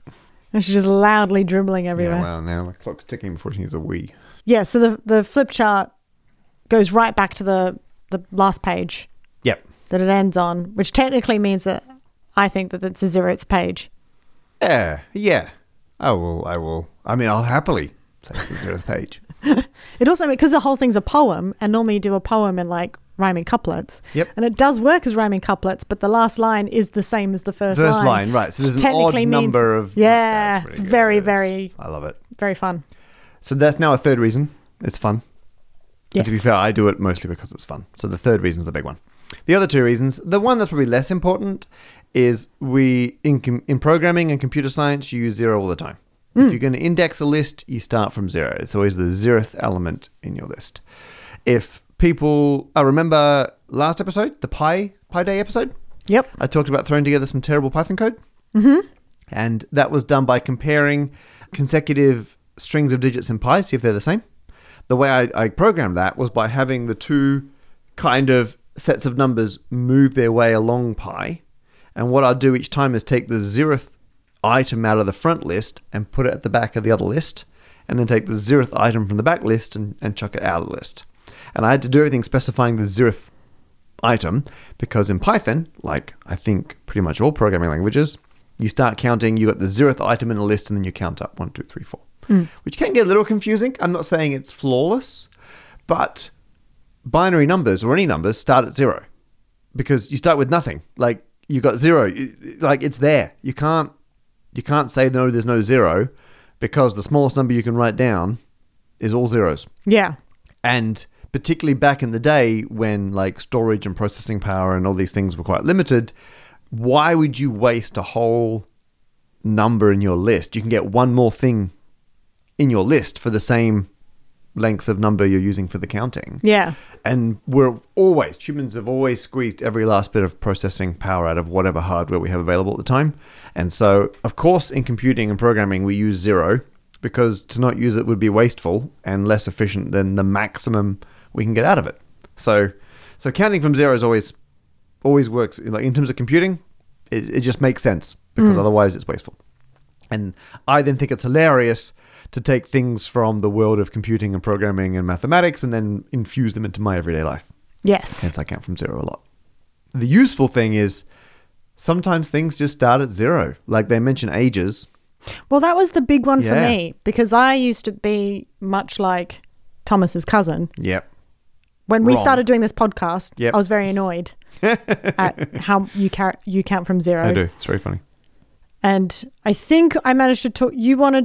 And she's just loudly dribbling everywhere. Yeah, well, now the clock's ticking before she needs a wee. Yeah, so the flip chart goes right back to the last page. Yep. That it ends on, which technically means that I think that it's a 0th page. Yeah. I will. I mean, I'll happily say it's the 0th page. It also, because the whole thing's a poem, and normally you do a poem in like rhyming couplets. Yep. And it does work as rhyming couplets, but the last line is the same as the first line. First line, right. So there's an odd number of... Yeah, it's very, very... I love it. Very fun. So that's now a third reason. It's fun. Yes. And to be fair, I do it mostly because it's fun. So the third reason is the big one. The other two reasons, the one that's probably less important is in programming and computer science, you use 0 all the time. If you're going to index a list, you start from 0. It's always the 0th element in your list. If people... I remember last episode, the Pi Day episode. Yep. I talked about throwing together some terrible Python code. Mm-hmm. And that was done by comparing consecutive strings of digits in pi, see if they're the same. The way I programmed that was by having the two kind of sets of numbers move their way along pi. And what I'll do each time is take the 0th item out of the front list and put it at the back of the other list, and then take the 0th item from the back list and chuck it out of the list. And I had to do everything specifying the 0th item, because in Python, like I think pretty much all programming languages, you start counting, you got the 0th item in a list, and then you count up 1, 2, 3, 4. Which can get a little confusing. I'm not saying it's flawless, but binary numbers or any numbers start at 0, because you start with nothing. Like you got 0, like it's there. You can't say no, there's no 0, because the smallest number you can write down is all zeros. Yeah. And particularly back in the day when like storage and processing power and all these things were quite limited, why would you waste a whole number in your list? You can get one more thing in your list for the same length of number you're using for the counting. Yeah. And humans have always squeezed every last bit of processing power out of whatever hardware we have available at the time. And so, of course, in computing and programming, we use 0, because to not use it would be wasteful and less efficient than the maximum we can get out of it. So counting from 0 is always works. Like in terms of computing, it just makes sense, because otherwise it's wasteful. And I then think it's hilarious to take things from the world of computing and programming and mathematics and then infuse them into my everyday life. Yes. Hence I count from 0 a lot. The useful thing is sometimes things just start at 0. Like they mention ages. Well, that was the big one for me, because I used to be much like Thomas's cousin. Yep. When we started doing this podcast, Yep. I was very annoyed at how you count from 0. I do. It's very funny. And I think I managed to talk. You wanted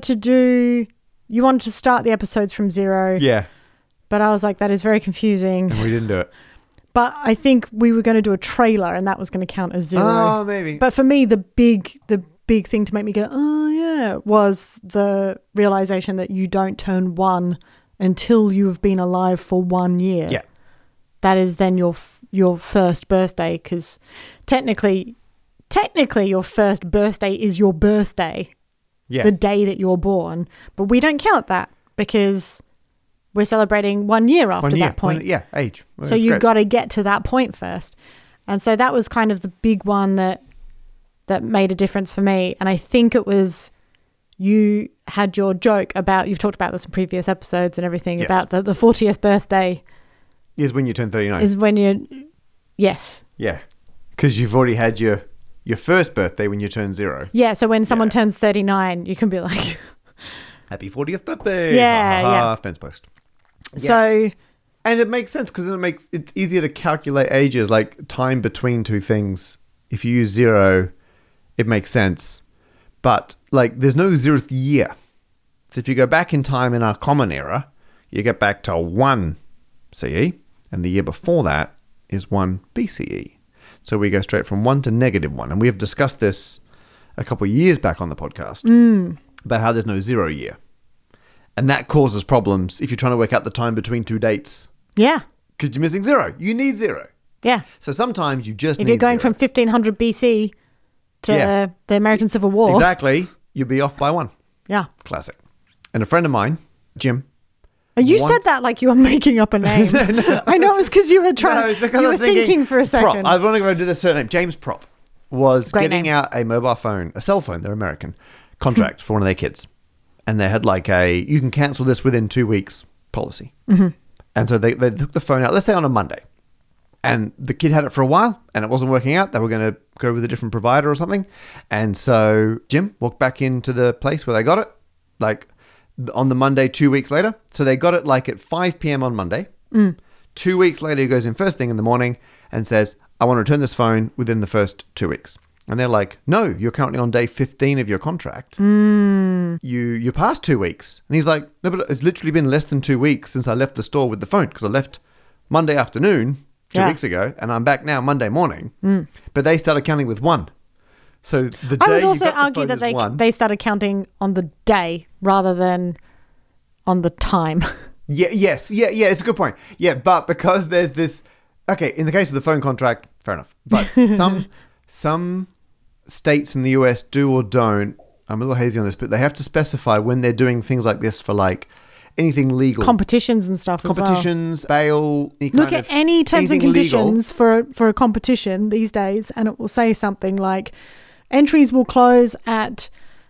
to start the episodes from 0. Yeah. But I was like, that is very confusing. And we didn't do it. But I think we were going to do a trailer, and that was going to count as 0. Oh, maybe. But for me, the big thing to make me go, oh yeah, was the realization that you don't turn 1 until you have been alive for 1 year. Yeah. That is then your first birthday, because technically your first birthday is your birthday. Yeah. The day that you're born. But we don't count that, because we're celebrating 1 year after that point. Age. Well, so you've got to get to that point first. And so that was kind of the big one that made a difference for me. And I think it was, you had your joke about, you've talked about this in previous episodes and everything, yes. about the 40th birthday. Is when you turn 39. Is when you, yes. Yeah. Because you've already had your first birthday when you turn 0. Yeah, so when someone turns 39, you can be like... Happy 40th birthday. Yeah. Fence post. Yeah. So... And it makes sense, because it's easier to calculate ages, like time between two things. If you use 0, it makes sense. But like there's no 0th year. So if you go back in time in our common era, you get back to 1 CE, and the year before that is 1 BCE. So we go straight from 1 to -1. And we have discussed this a couple of years back on the podcast about how there's no 0 year. And that causes problems if you're trying to work out the time between two dates. Yeah. Because you're missing 0. You need 0. Yeah. So sometimes you just if need you're going 0. from 1500 BC to the American Civil War. Exactly. You'll be off by 1. Yeah. Classic. And a friend of mine, Jim. You said that like you were making up a name. No. I know it was because you were you were thinking for a second. Prop. I was going to go do the surname. James Prop was Great getting name. out a mobile phone, a cell phone, they're American, contract for one of their kids. And they had like you can cancel this within 2 weeks policy. And so they took the phone out, let's say on a Monday. And the kid had it for a while and it wasn't working out. They were going to go with a different provider or something. And so Jim walked back into the place where they got it, like on the Monday 2 weeks later. So they got it like at 5 p.m. on Monday. 2 weeks later, he goes in first thing in the morning and says, I want to return this phone within the first 2 weeks. And they're like, no, you're currently on day 15 of your contract. You passed 2 weeks. And he's like, no, but it's literally been less than 2 weeks since I left the store with the phone, because I left Monday afternoon 2 weeks ago, and I'm back now Monday morning. But they started counting with one. So the day I would also you got argue the phone that is they started counting on the day rather than on the time. Yes, it's a good point. Yeah, but because there's this, okay, in the case of the phone contract, fair enough. But some states in the US do or don't, I'm a little hazy on this, but they have to specify when they're doing things like this for like anything legal. Competitions and stuff Competitions, as well. bail. Look at any terms and conditions for a competition these days, and it will say something like entries will close at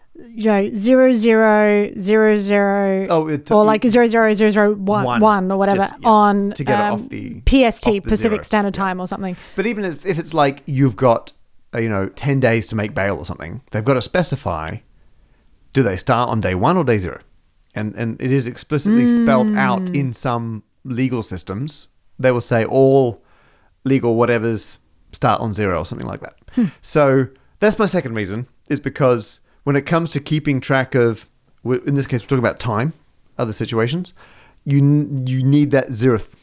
0000 or like 00001 or whatever on to get it off the PST, off the Pacific zero. Standard Time or something. But even if it's like you've got 10 days to make bail or something, they've got to specify, do they start on day 1 or day 0? And it is explicitly spelled out in some legal systems. They will say all legal whatevers start on 0 or something like that. So that's my second reason, is because when it comes to keeping track of, in this case, we're talking about time, other situations, you need that 0th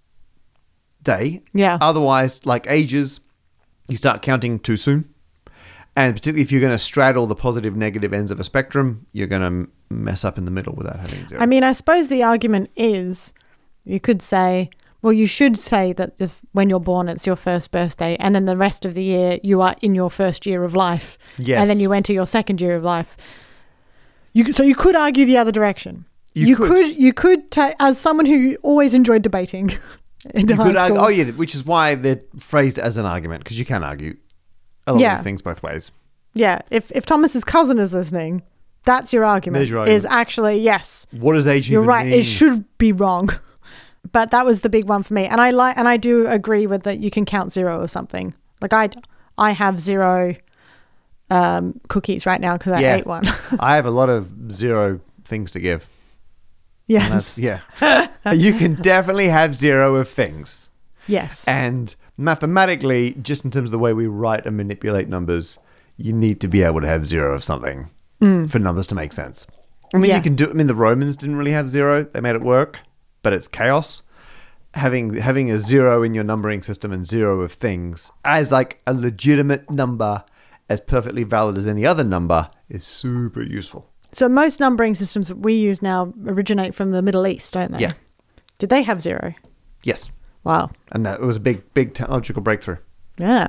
day. Yeah. Otherwise, like ages, you start counting too soon. And particularly if you're going to straddle the positive, negative ends of a spectrum, you're going to mess up in the middle without having 0. I mean, I suppose the argument is, you could say, well, you should say that when you're born, it's your first birthday, and then the rest of the year, you are in your first year of life. Yes. And then you enter your second year of life. So you could argue the other direction. You could as someone who always enjoyed debating in high school. Argue, which is why they're phrased as an argument, because you can argue a lot of these things both ways. Yeah. If Thomas's cousin is listening, that's your argument. There's your argument. Is actually, yes. What does age You're even right. mean? It should be wrong. But that was the big one for me. And I do agree with that you can count 0 or something. Like I have 0 cookies right now because I ate one. I have a lot of 0 things to give. Yes. You can definitely have 0 of things. Yes. And mathematically, just in terms of the way we write and manipulate numbers, you need to be able to have 0 of something for numbers to make sense. I mean, you can do. I mean, the Romans didn't really have 0; they made it work, but it's chaos. Having a 0 in your numbering system and 0 of things as like a legitimate number, as perfectly valid as any other number, is super useful. So most numbering systems that we use now originate from the Middle East, don't they? Yeah. Did they have 0? Yes. Wow. And that was a big technological breakthrough. Yeah.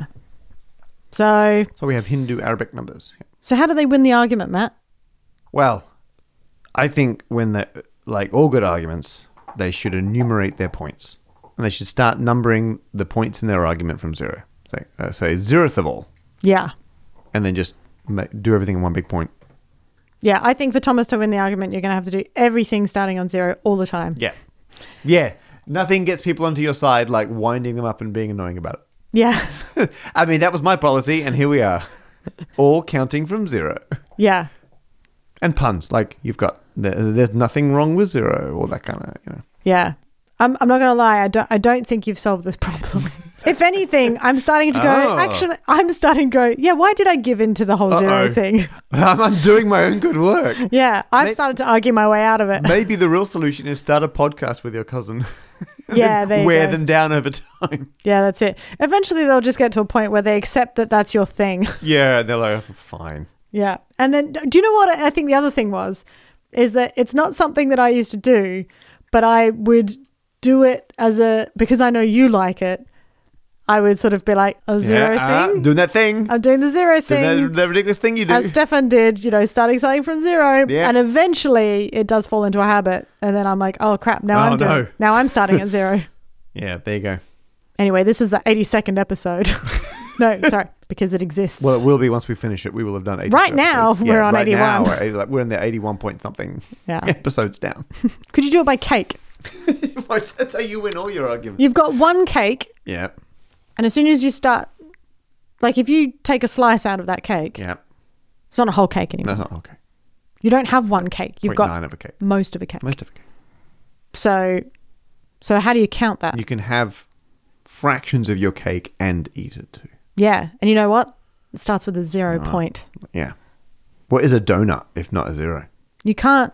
So we have Hindu Arabic numbers. So how do they win the argument, Matt? Well, I think when they, like all good arguments, they should enumerate their points. And they should start numbering the points in their argument from 0. Say 0th of all. Yeah. And then just do everything in one big point. Yeah, I think for Thomas to win the argument, you're going to have to do everything starting on 0 all the time. Yeah. Yeah. Nothing gets people onto your side like winding them up and being annoying about it. Yeah. I mean, that was my policy, and here we are. All counting from 0. Yeah. And puns. Like, you've got, there's nothing wrong with 0, or that kind of, Yeah. I'm not going to lie. I don't think you've solved this problem. If anything, I'm starting to go, yeah, why did I give in to the whole 0 thing? I'm undoing my own good work. Yeah, I've started to argue my way out of it. Maybe the real solution is start a podcast with your cousin. Yeah, there you wear go. them down over time. Yeah, that's it. Eventually, they'll just get to a point where they accept that that's your thing. Yeah, they're like, fine. Yeah. And then, do you know what I think the other thing is that it's not something that I used to do, but I would do it because I know you like it. I would sort of be like, a 0 thing. Doing that thing. I'm doing the 0 thing. Doing that ridiculous thing you do. As Stefan did, starting something from 0. Yeah. And eventually it does fall into a habit. And then I'm like, oh crap, now I'm starting at 0. Yeah, there you go. Anyway, this is the 82nd episode. No, sorry. because it exists. Well, it will be once we finish it. We will have done 80 Right now, episodes. we're on right 81. Now, we're in the 81 point something episodes down. Could you do it by cake? That's how you win all your arguments. You've got one cake. Yeah. And as soon as you start, like if you take a slice out of that cake, it's not a whole cake anymore. No, it's not okay. You don't have one cake. You've got 0.9 of a cake. most of a cake. Most of a cake. So how do you count that? You can have fractions of your cake and eat it too. Yeah. And you know what? It starts with a 0 point. Yeah. What is a donut if not a 0? You can't.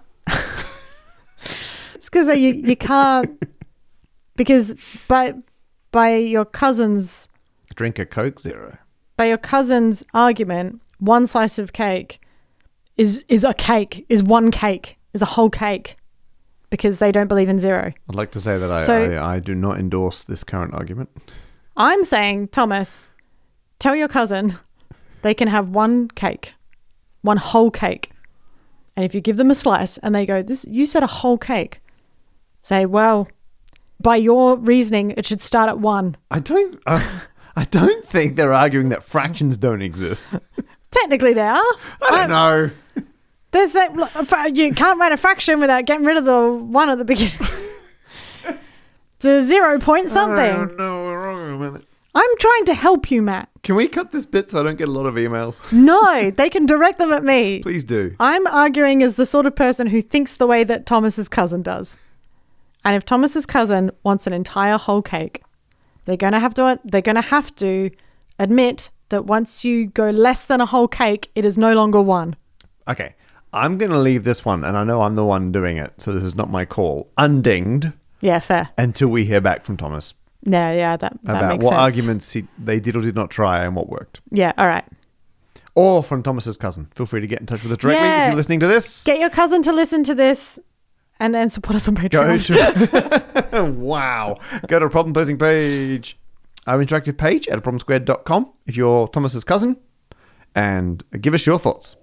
It's because you can't. Because by your cousin's. Drink a Coke 0. By your cousin's argument, one slice of cake is a cake, is one cake, is a whole cake. Because they don't believe in 0. I'd like to say that I do not endorse this current argument. I'm saying, Thomas, tell your cousin they can have one cake, one whole cake. And if you give them a slice and they go, you said a whole cake. Say, well, by your reasoning, it should start at 1. I don't think they're arguing that fractions don't exist. Technically they are. I don't know. There's you can't write a fraction without getting rid of the 1 at the beginning. It's a 0 point something. I don't know. We're wrong about it. I'm trying to help you, Matt. Can we cut this bit so I don't get a lot of emails? No, they can direct them at me. Please do. I'm arguing as the sort of person who thinks the way that Thomas's cousin does. And if Thomas's cousin wants an entire whole cake, they're going to have to admit that once you go less than a whole cake, it is no longer 1. Okay. I'm going to leave this one, and I know I'm the one doing it, so this is not my call, undinged. Yeah, fair. Until we hear back from Thomas. Yeah, that makes sense. About what arguments they did or did not try and what worked. Yeah, all right. Or from Thomas's cousin. Feel free to get in touch with us directly if you're listening to this. Get your cousin to listen to this and then support us on Patreon. Wow. Go to a problem posing page, our interactive page at problemsquared.com if you're Thomas's cousin, and give us your thoughts.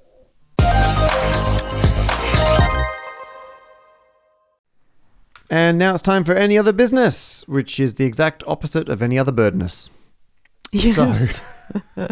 And now it's time for any other business, which is the exact opposite of any other birdness. Yes. So,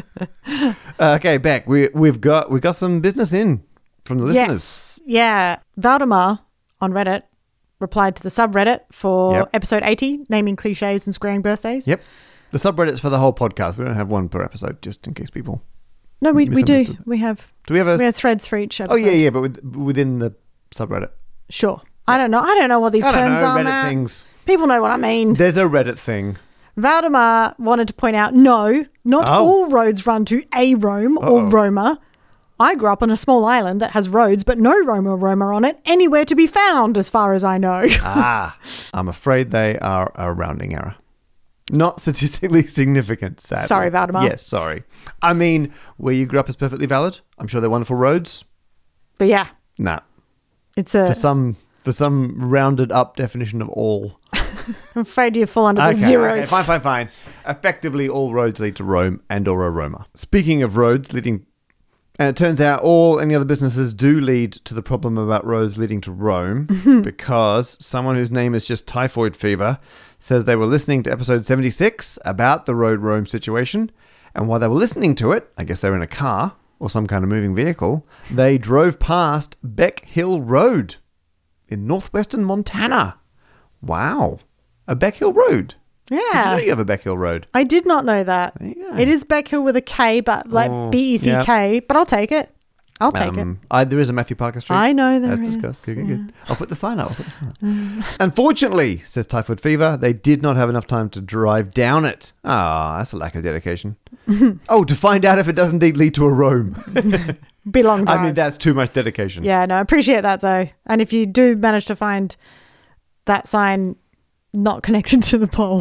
okay, Beck, we've got some business in from the listeners. Yes, yeah. Valdemar on Reddit replied to the subreddit for episode 80, naming cliches and squaring birthdays. Yep. The subreddit's for the whole podcast. We don't have one per episode, just in case people. No, we do. We have. Do we have threads for each episode? Oh yeah, but within the subreddit. Sure. I don't know what these terms are, Reddit Matt. things. People know what I mean. There's a Reddit thing. Valdemar wanted to point out, no, not all roads run to a Rome or Roma. I grew up on a small island that has roads, but no Roma or Roma on it anywhere to be found, as far as I know. I'm afraid they are a rounding error. Not statistically significant, sadly. Sorry, Valdemar. Yes, sorry. I mean, where you grew up is perfectly valid. I'm sure they're wonderful roads. But yeah. Nah. It's For some rounded up definition of all. I'm afraid you fall under the zeros. Okay, fine. Effectively, all roads lead to Rome and or a Roma. Speaking of roads leading... And it turns out any other businesses do lead to the problem about roads leading to Rome because someone whose name is just Typhoid Fever says they were listening to episode 76 about the road Rome situation. And while they were listening to it, I guess they were in a car or some kind of moving vehicle, they drove past Beck Hill Road in northwestern Montana. Wow. A Beck Hill Road. Yeah. Did you know you have a Beck Hill Road? I did not know that. There you go. It is Beck Hill with a K, but like B-E-C-K, but I'll take it. I'll take it. There is a Matthew Parker Street. I know there is. As discussed. Good. I'll put the sign up. Unfortunately, says Typhoid Fever, they did not have enough time to drive down it. That's a lack of dedication. To find out if it does indeed lead to a Rome. Be long drive. I mean, that's too much dedication. Yeah, no, I appreciate that though. And if you do manage to find that sign not connected to the pole,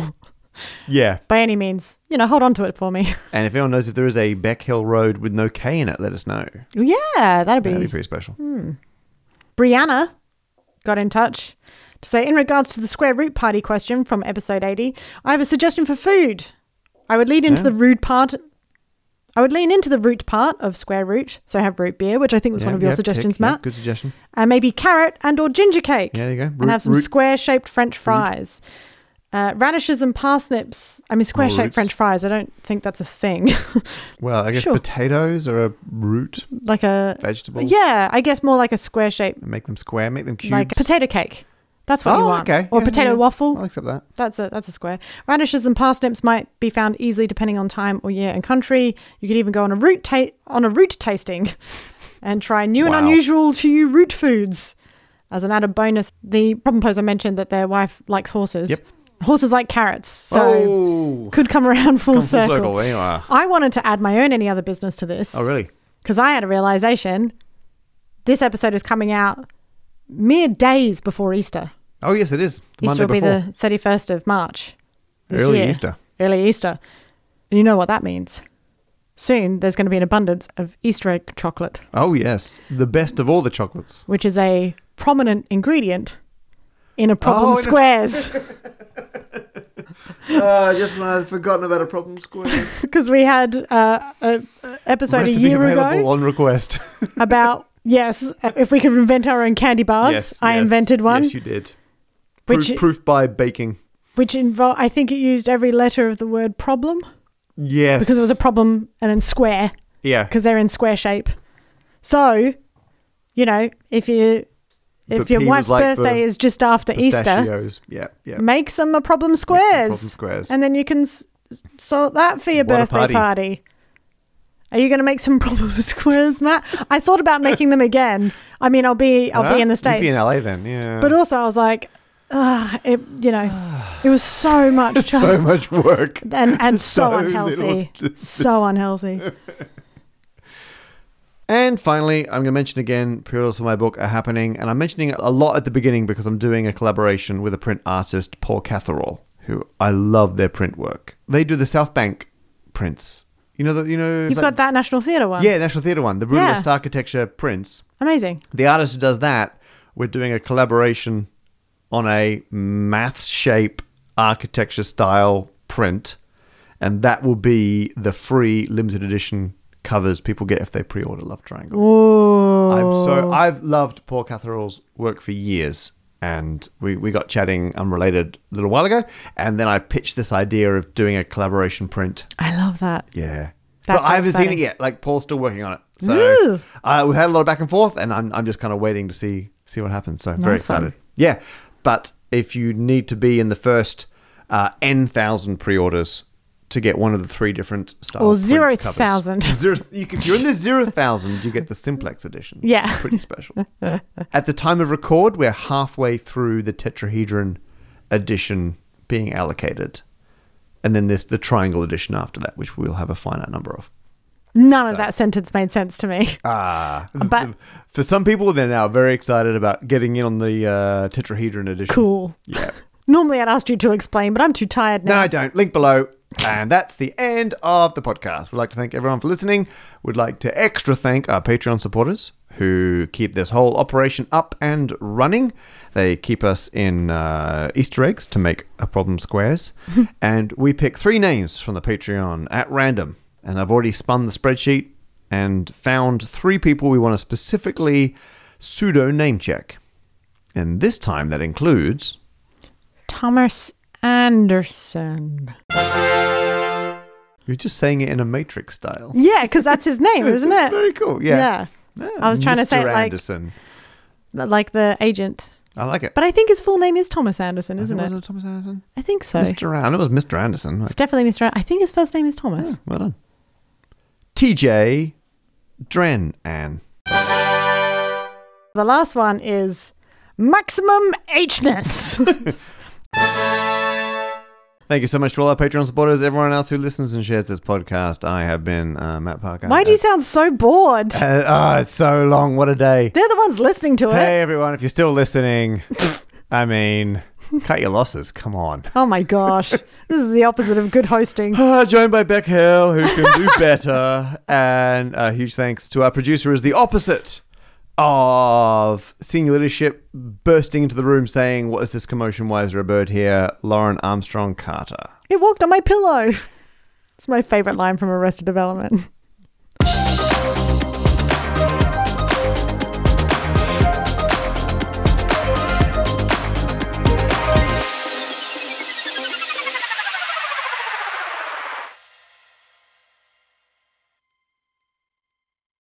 by any means, hold on to it for me. And if anyone knows if there is a Beck Hill Road with no K in it, let us know. Yeah, that'd be pretty special. Brianna got in touch to say, in regards to the square root party question from episode 80, I have a suggestion for food. I would lean into the root part of square root, so have root beer, which I think was one of your suggestions, Matt. Good suggestion. And maybe carrot and or ginger cake. Yeah, there you go. And have some square-shaped French fries. Radishes and parsnips. I mean, square-shaped French fries. I don't think that's a thing. Well, I guess potatoes are a root. Like a vegetable. Yeah, I guess more like a square shape. Make them square. Make them cubes. Like a potato cake. That's what you want. Okay. Or potato waffle. I'll accept that. That's a square. Radishes and parsnips might be found easily depending on time or year and country. You could even go on a root tasting and try new and unusual to you root foods. As an added bonus, the problem poser mentioned that their wife likes horses. Yep. Horses like carrots, so could come around full circle. There you are. I wanted to add my own any other business to this. Oh, really? Because I had a realization. This episode is coming out mere days before Easter. Oh, yes, it is. Easter will be the 31st of March. Early Easter. Early Easter. And you know what that means. Soon, there's going to be an abundance of Easter egg chocolate. Oh, yes. The best of all the chocolates. Which is a prominent ingredient in a problem squares. Just when I'd forgotten about a problem squares. Because we had an episode Recipe a year available ago on request. about, if we could invent our own candy bars. Yes, I invented one. Yes, you did. Proof by baking. Which involved, I think it used every letter of the word problem. Yes. Because it was a problem and then square. Yeah. Because they're in square shape. So, if your wife's birthday is just after Easter, make some a problem squares. And then you can sort that for your birthday party. Are you going to make some problem squares, Matt? I thought about making them again. I mean, I'll be in the States. You'll be in LA then, yeah. But also I was like, it was so much so much work. And so unhealthy. So unhealthy. And finally, I'm going to mention again, pre-orders for my book are happening. And I'm mentioning it a lot at the beginning because I'm doing a collaboration with a print artist, Paul Catherall, who I love their print work. They do the South Bank prints. You've got that National Theatre one. Yeah, National Theatre one. The Brutalist Architecture prints. Amazing. The artist who does that, we're doing a collaboration on a math shape architecture style print. And that will be the free limited edition covers people get if they pre-order Love Triangle. Ooh. I've loved Paul Catherall's work for years, and we got chatting unrelated a little while ago, and then I pitched this idea of doing a collaboration print. I love that. Yeah. That's but I haven't exciting. seen it yet. Like, Paul's still working on it. So we've had a lot of back and forth, and I'm just kind of waiting to see what happens. So very excited. Fun. Yeah. But if you need to be in the first N,000 pre-orders to get one of the 3 different styles. Or 0,000. If you're in the 0,000, you get the Simplex edition. Yeah. Pretty special. At the time of record, we're halfway through the tetrahedron edition being allocated. And then there's the triangle edition after that, which we'll have a finite number of. None of that sentence made sense to me. But for some people, they're now very excited about getting in on the tetrahedron edition. Cool. Yeah. Normally I'd ask you to explain, but I'm too tired now. No, I don't. Link below. And that's the end of the podcast. We'd like to thank everyone for listening. We'd like to extra thank our Patreon supporters who keep this whole operation up and running. They keep us in Easter eggs to make a problem squares. And we pick 3 names from the Patreon at random. And I've already spun the spreadsheet and found 3 people we want to specifically pseudo name check. And this time that includes Thomas Anderson. You're just saying it in a Matrix style. Yeah, because that's his name, isn't it? Very cool. Yeah. I was trying to say it Anderson. like the agent. I like it. But I think his full name is Thomas Anderson, isn't it? Was it Thomas Anderson? I think so. It was Mr. Anderson. It's definitely Mr. I think his first name is Thomas. Yeah, well done. TJ Drennan. The last one is Maximum H-ness. Thank you so much to all our Patreon supporters, everyone else who listens and shares this podcast. I have been Matt Parker. Why do you sound so bored? It's so long. What a day. They're the ones listening to it. Hey, everyone, if you're still listening, I mean, cut your losses. Come on. Oh, my gosh. This is the opposite of good hosting. Joined by Beck Hill, who can do better. And a huge thanks to our producer, is the opposite of senior leadership bursting into the room saying, "What is this commotion? Why is there a bird here?" Lauren Armstrong Carter. It walked on my pillow. It's my favorite line from Arrested Development.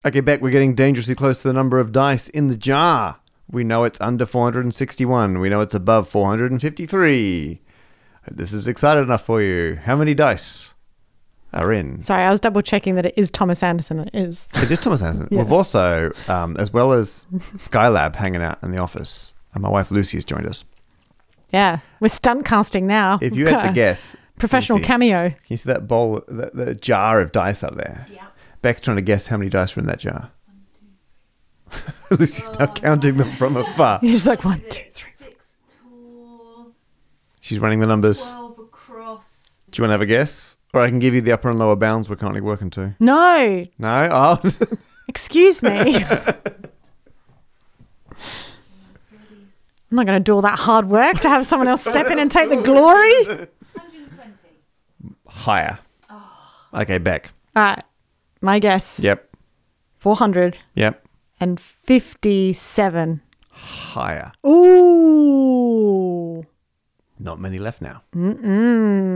Okay, Beck, we're getting dangerously close to the number of dice in the jar. We know it's under 461. We know it's above 453. This is excited enough for you. How many dice are in? Sorry, I was double checking that it is Thomas Anderson. It is. It is Thomas Anderson. Yeah. We've also, as well as Skylab hanging out in the office, and my wife Lucy has joined us. Yeah, we're stunt casting now. If you had to guess. Professional Lucy, cameo. Can you see that bowl, the jar of dice up there? Yeah. Beck's trying to guess how many dice are in that jar. 1, 2, 3. Lucy's now counting them from afar. He's like 1, 2, 3. 6 tall, She's running the numbers. 12 across. Do you want to have a guess? Or I can give you the upper and lower bounds we're currently working to. No, No? Oh. excuse me. I'm not going to do all that hard work to have someone else step in and take the glory. 120. Higher. Okay, Beck. All right, my guess. Yep. 457. Higher. Ooh. Not many left now. Mm-mm.